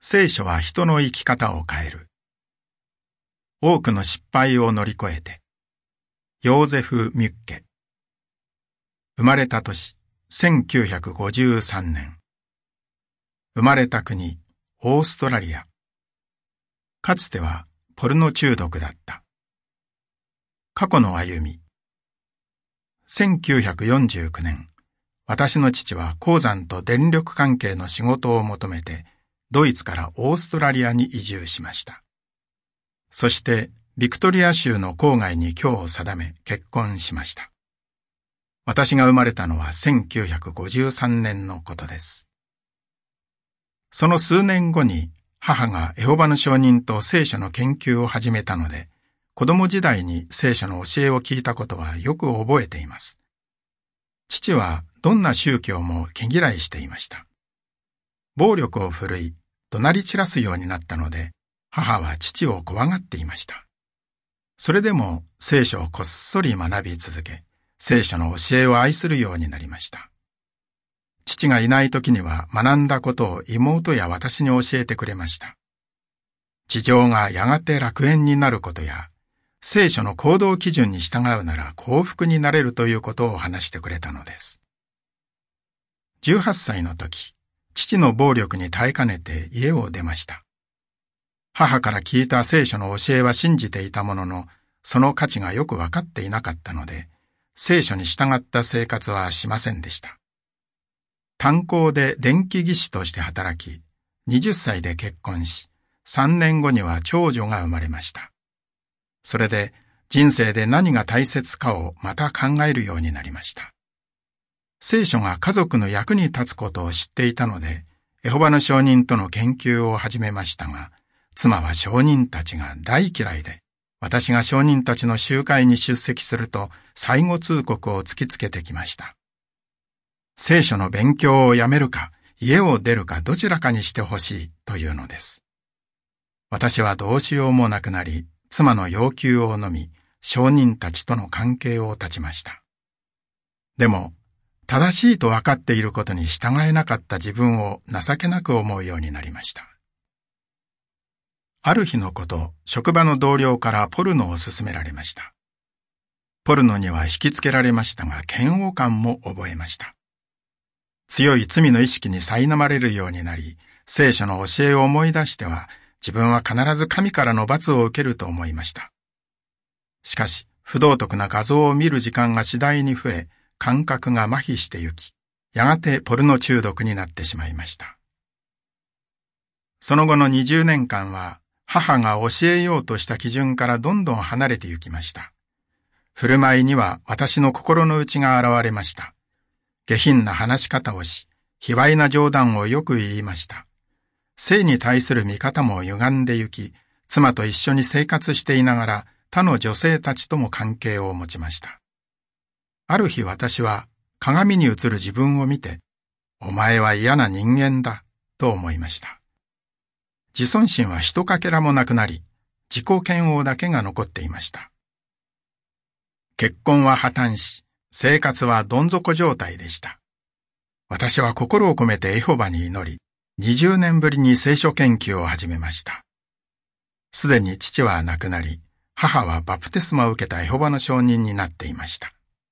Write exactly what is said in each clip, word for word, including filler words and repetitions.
聖書は人の生き方を変える。多くの失敗を乗り越えて。ヨーゼフ・ミュッケ。生まれた年、せんきゅうひゃくごじゅうさんねん。生まれた国、オーストラリア。かつてはポルノ中毒だった。過去の歩み。せんきゅうひゃくよんじゅうきゅうねん、私の父は鉱山と電力関係の仕事を求めて、ドイツからオーストラリアに移住しました。そして、ビクトリア州の郊外に居を定め結婚しました。私が生まれたのはせんきゅうひゃくごじゅうさんねんのことです。その数年後に母がエホバの証人と聖書の研究を始めたので、子供時代に聖書の教えを聞いたことはよく覚えています。父はどんな宗教も毛嫌いしていました。暴力を振るい、怒鳴り散らすようになったので、母は父を怖がっていました。それでも聖書をこっそり学び続け、聖書の教えを愛するようになりました。父がいない時には学んだことを妹や私に教えてくれました。地上がやがて楽園になることや、聖書の行動基準に従うなら幸福になれるということを話してくれたのです。じゅうはっさいの時、父の暴力に耐えかねて家を出ました。母から聞いた聖書の教えは信じていたものの、その価値がよくわかっていなかったので、聖書に従った生活はしませんでした。炭鉱で電気技師として働き、はたちで結婚し、さんねんごには長女が生まれました。それで人生で何が大切かをまた考えるようになりました。聖書が家族の役に立つことを知っていたので、エホバの証人との研究を始めましたが、妻は証人たちが大嫌いで、私が証人たちの集会に出席すると最後通告を突きつけてきました。聖書の勉強をやめるか、家を出るかどちらかにしてほしいというのです。私はどうしようもなくなり、妻の要求を飲み、証人たちとの関係を断ちました。でも、正しいと分かっていることに従えなかった自分を情けなく思うようになりました。ある日のこと、職場の同僚からポルノを勧められました。ポルノには引きつけられましたが、嫌悪感も覚えました。強い罪の意識に苛まれるようになり、聖書の教えを思い出しては、自分は必ず神からの罰を受けると思いました。しかし、不道徳な画像を見る時間が次第に増え、感覚が麻痺してゆき、やがてポルノ中毒になってしまいました。その後のにじゅうねんかんは、母が教えようとした基準からどんどん離れてゆきました。振る舞いには私の心の内が現れました。下品な話し方をし、卑猥な冗談をよく言いました。性に対する見方も歪んでゆき、妻と一緒に生活していながら他の女性たちとも関係を持ちました。ある日私は鏡に映る自分を見て、お前は嫌な人間だと思いました。自尊心はひとかけらもなくなり、自己嫌悪だけが残っていました。結婚は破綻し、生活はどん底状態でした。私は心を込めてエホバに祈り、にじゅうねんぶりに聖書研究を始めました。すでに父は亡くなり、母はバプテスマを受けたエホバの証人になっていました。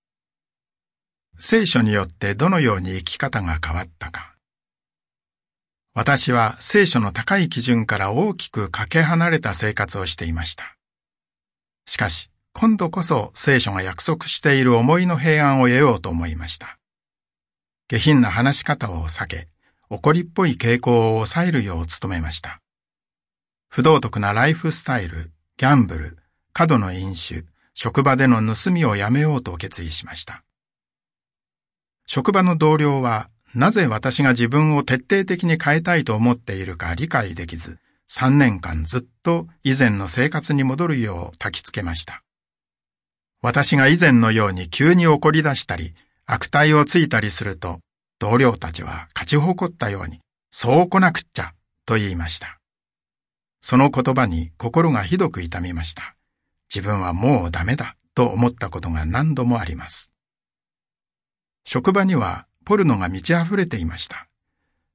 聖書によってどのように生き方が変わったか。私は聖書の高い基準から大きくかけ離れた生活をしていました。しかし、今度こそ聖書が約束している思いの平安を得ようと思いました。下品な話し方を避け、怒りっぽい傾向を抑えるよう努めました。不道徳なライフスタイル、ギャンブル、過度の飲酒、職場での盗みをやめようと決意しました。職場の同僚は、なぜ私が自分を徹底的に変えたいと思っているか理解できず、さんねんかんずっと以前の生活に戻るよう焚きつけました。私が以前のように急に怒り出したり、悪態をついたりすると、同僚たちは勝ち誇ったように、そう来なくっちゃ、と言いました。その言葉に心がひどく痛みました。自分はもうダメだ、と思ったことが何度もあります。職場にはポルノが満ち溢れていました。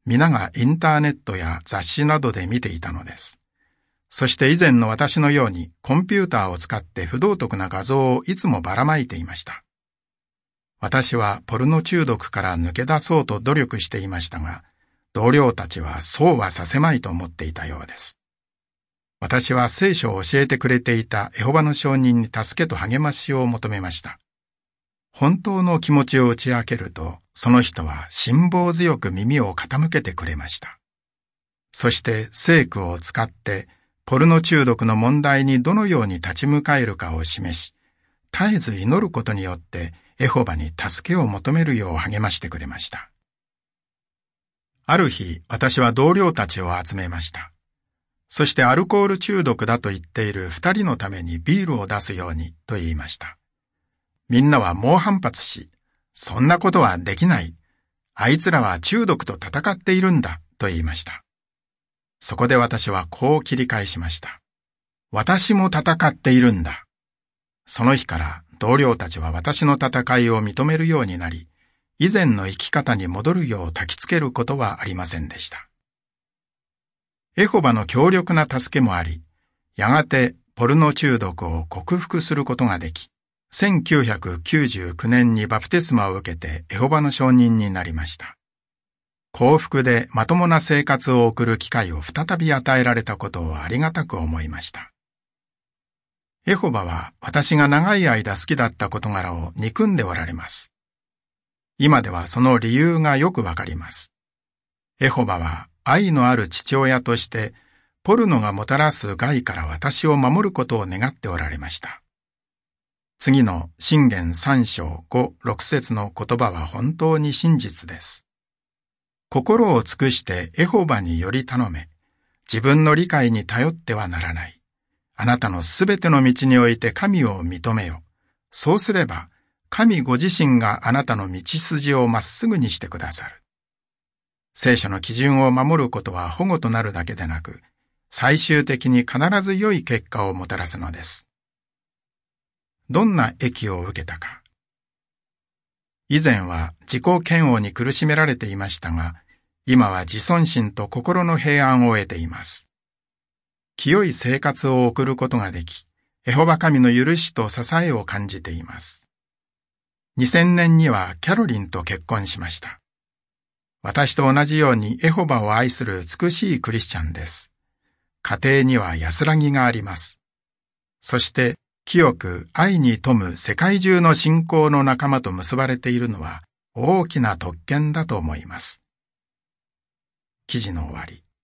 皆がインターネットや雑誌などで見ていたのです。そして以前の私のようにコンピューターを使って不道徳な画像をいつもばらまいていました。私はポルノ中毒から抜け出そうと努力していましたが、同僚たちはそうはさせまいと思っていたようです。私は聖書を教えてくれていたエホバの証人に助けと励ましを求めました。本当の気持ちを打ち明けると、その人は辛抱強く耳を傾けてくれました。そして聖句を使ってポルノ中毒の問題にどのように立ち向かえるかを示し、絶えず祈ることによってエホバに助けを求めるよう励ましてくれました。ある日、私は同僚たちを集めました。そしてアルコール中毒だと言っている二人のためにビールを出すようにと言いました。みんなは猛反発し、そんなことはできない。あいつらは中毒と戦っているんだと言いました。そこで私はこう切り返しました。私も戦っているんだ。その日から同僚たちは私の戦いを認めるようになり、以前の生き方に戻るよう焚きつけることはありませんでした。エホバの強力な助けもあり、やがてポルノ中毒を克服することができ、せんきゅうひゃくきゅうじゅうきゅうねんにバプテスマを受けてエホバの証人になりました。幸福でまともな生活を送る機会を再び与えられたことをありがたく思いました。エホバは私が長い間好きだった事柄を憎んでおられます。今ではその理由がよくわかります。エホバは愛のある父親として、ポルノがもたらす害から私を守ることを願っておられました。次の箴言さん章ご、ろく節の言葉は本当に真実です。心を尽くしてエホバにより頼め、自分の理解に頼ってはならない。あなたのすべての道において神を認めよ。そうすれば、神ご自身があなたの道筋をまっすぐにしてくださる。聖書の基準を守ることは保護となるだけでなく、最終的に必ず良い結果をもたらすのです。どんな益を受けたか。以前は自己嫌悪に苦しめられていましたが、今は自尊心と心の平安を得ています。清い生活を送ることができ、エホバ神の許しと支えを感じています。にせんねんにはキャロリンと結婚しました。私と同じようにエホバを愛する美しいクリスチャンです。家庭には安らぎがあります。そして、清く愛に富む世界中の信仰の仲間と結ばれているのは大きな特権だと思います。記事の終わり。